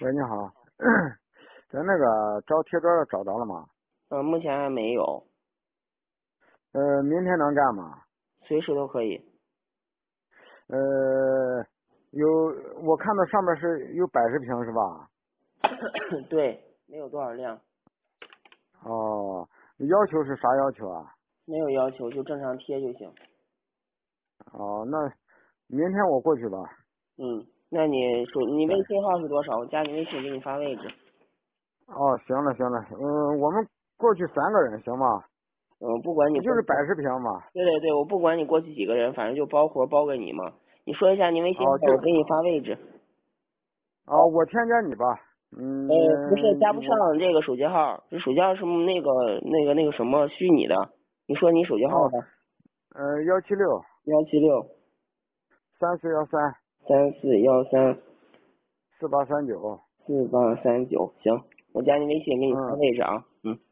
喂，你好，咱那个找铁砖的找到了吗？ 目前还没有， 明天能干吗？ 随时都可以。 呃，有，我看到上面是有80平是吧？ 对，没有多少量， 哦，要求是啥要求啊？ 没有要求，就正常贴就行。 哦，那明天我过去吧。 那你微对。 信号是多少？我加你微信给你发位置。 哦，行了行了，我们过去3个人行吗？ 不管你过去， 不就是80平吗？ 对对对，我不管你过去几个人，反正就包活包给你嘛。你说一下你微信哦， 号，我给你发位置。 哦，我添加你吧。 不是加不我上这个手机号，这手机号是那个什么虚拟的。你说你手机号哦， 吧 176 ，176 3413 3413 4839。 4839，行，我加你微信给你发嗯。 位置啊。